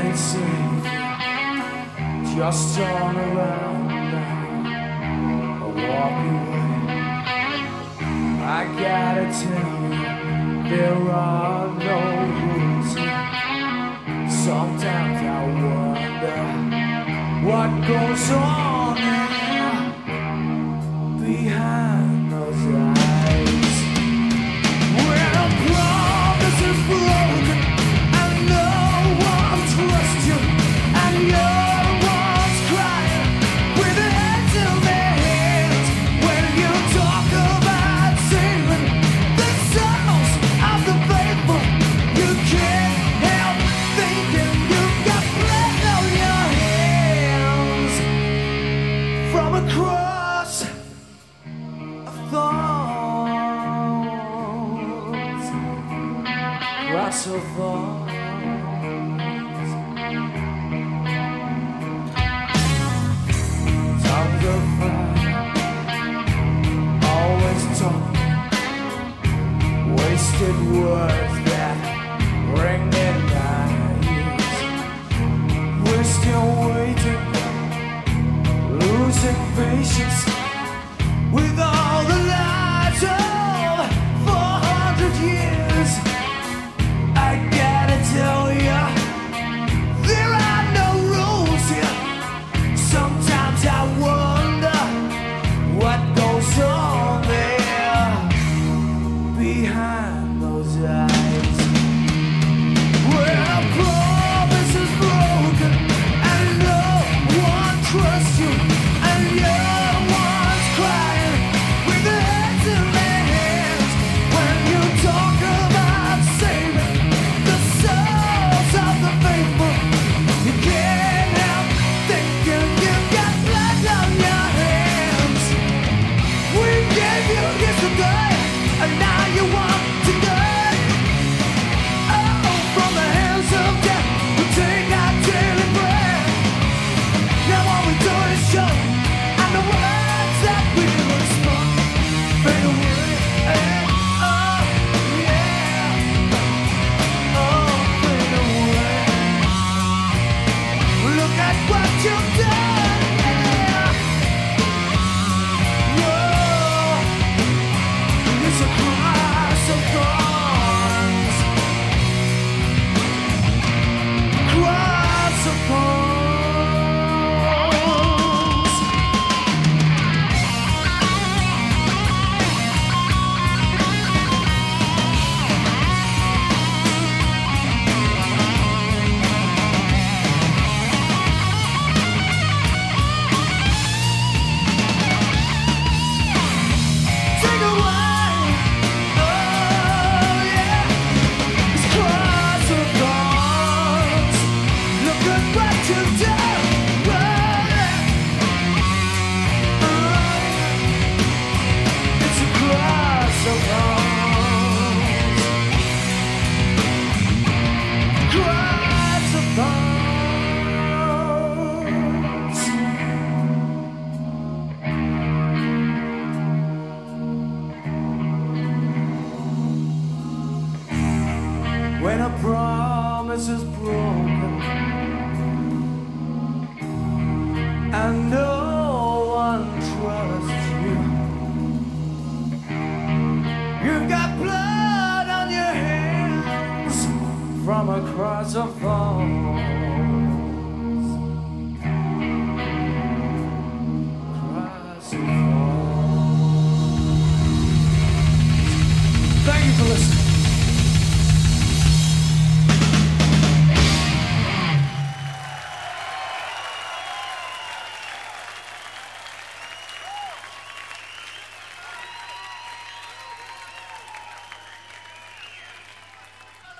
it safe. Just turn around now or walk away. I gotta tell you, there are no rules. Sometimes I wonder what goes on behind those eyes. When a promise is broken and no one trusts you, and you're the ones crying with their heads in their hands. When you talk about saving the souls of the faithful, you can't help thinking you've got blood on your hands from a cross of thorns, cross of thorns. Tongues of fire, always talking, wasted words that ring in my ears. We're still waiting, losing patience with all the lies of 400 years. I gotta tell ya, there are no rules here. Sometimes I wonder what goes on there behind those eyes. When a promise is broken and no one trusts you, and you're the ones crying with their heads in their hands. When you talk about saving the souls of the faithful, you can't help thinking you've got blood on your hands. We gave you yesterday, and now you want today. Oh, from the hands of death, we take our daily bread. Now all we do is show, and the words that we whisper fade away. Oh, yeah. Oh, fade away. Look at what you've done, yeah. Whoa, it's a cross of thorns, cross of thorns. Take away, oh yeah, this cross of thorns. Look at what you've done, oh yeah. It's a cross of thorns, cross of thorns. When a promise is broken and no one trusts you, you've got blood on your hands from a cross of thorns.